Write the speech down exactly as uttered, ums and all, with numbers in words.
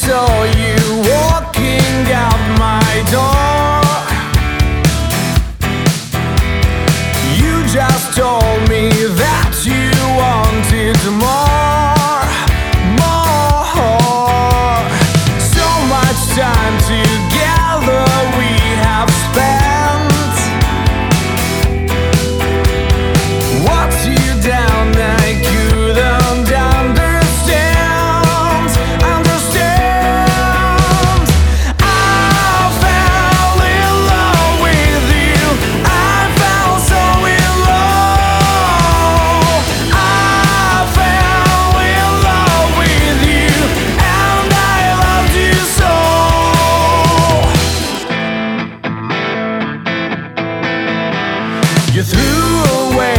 saw you walking out my door. You just told me that you wanted more, more. So much time together we have spent. What you down I couldn't understand, understand. I fell in love with you. I fell so in love. I fell in love with you, and I loved you so. You threw away